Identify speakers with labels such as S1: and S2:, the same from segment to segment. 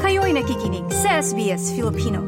S1: Kayo'y nakikinig sa SBS Filipino.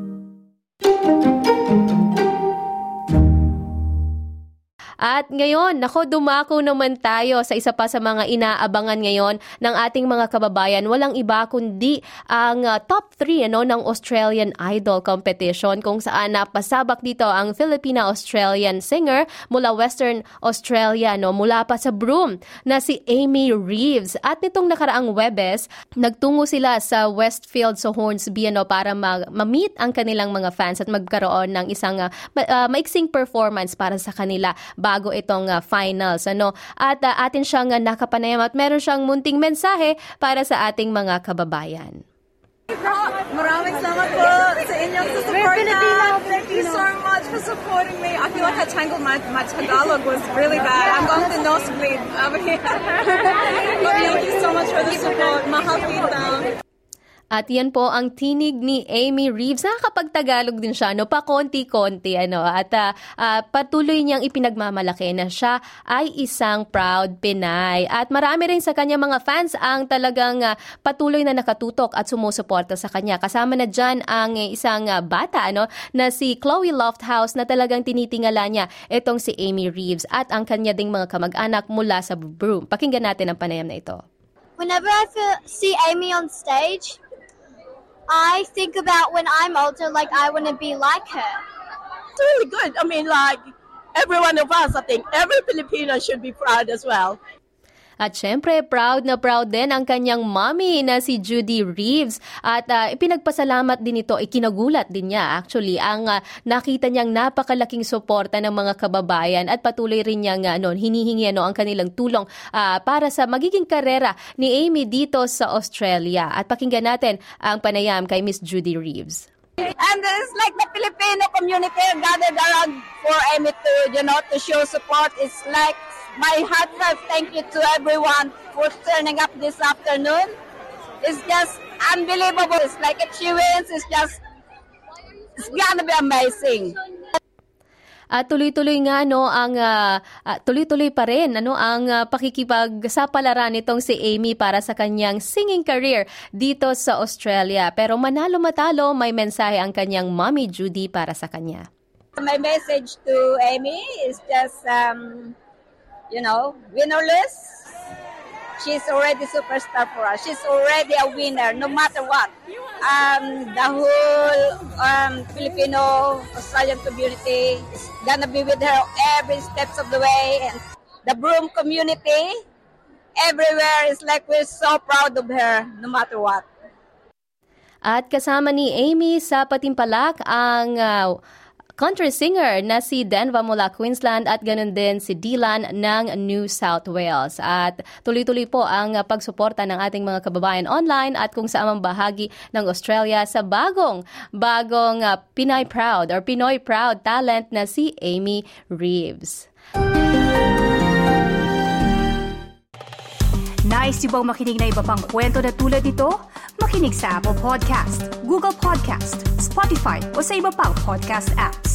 S2: At ngayon, dumako naman tayo sa isa pa sa mga inaabangan ngayon ng ating mga kababayan. Walang iba kundi ang top 3 ng Australian Idol competition kung saan napasabak dito ang Filipina-Australian singer mula Western Australia, mula pa sa Broome na si Amy Reeves. At nitong nakaraang Webes, nagtungo sila sa Westfield sa Hornsby para ma-meet ang kanilang mga fans at magkaroon ng isang maiksing performance para sa kanila bago itong finals. At atin siyang nakapanayam at meron siyang munting mensahe para sa ating mga kababayan.
S3: Maraming salamat po sa inyong susuporta. Thank you so much for supporting me. I feel like I tangled my Tagalog was really bad. I'm going to nosebleed over here. But thank you so much for the support. Mahal kita.
S2: At yan po ang tinig ni Amy Reeves. Nakakapagtagalog din siya, pa konti-konti. At patuloy niyang ipinagmamalaki na siya ay isang proud Pinay. At marami rin sa kanya mga fans ang talagang patuloy na nakatutok at sumusuporta sa kanya. Kasama na dyan ang isang bata na si Chloe Lofthouse na talagang tinitingala niya itong si Amy Reeves at ang kanya ding mga kamag-anak mula sa Broome. Pakinggan natin ang panayam na ito.
S4: Whenever I see Amy on stage, I think about when I'm older, I want to be like her.
S5: It's really good. I mean, every one of us, I think, every Filipino should be proud as well.
S2: At syempre, proud na proud din ang kanyang mommy na si Judy Reeves. At ipinagpasalamat din ito, ikinagulat din niya actually ang nakita niyang napakalaking suporta ng mga kababayan at patuloy rin niyang hinihingi ang kanilang tulong para sa magiging karera ni Amy dito sa Australia. At pakinggan natin ang panayam kay Miss Judy Reeves.
S5: And it's like the Filipino community gathered around for Amy to show support. It's like my heartfelt thank you to everyone for turning up this afternoon. It's just unbelievable. It's like if she wins, it's gonna be amazing.
S2: At tuloy-tuloy nga tuloy-tuloy pa rin ang pakikipagsapalaran nitong si Amy para sa kanyang singing career dito sa Australia. Pero manalo-matalo, may mensahe ang kanyang mommy Judy para sa kanya.
S5: My message to Amy is just win or lose, she's already superstar for us. She's already a winner, no matter what. The whole Filipino Australian community is gonna be with her every steps of the way, and the Broome community everywhere is like we're so proud of her, no matter what.
S2: At kasama ni Amy sa patimpalak ang country singer na si Denva mula Queensland at ganun din si Dylan ng New South Wales. At tuloy-tuloy po ang pagsuporta ng ating mga kababayan online at kung saan bahagi ng Australia sa bagong Pinay Proud or Pinoy Proud talent na si Amy Reeves.
S1: Nice yung bang makinig na iba pang kwento na tulad ito? Makinig sa Apple Podcast, Google Podcast, Spotify o sa iba pang podcast apps.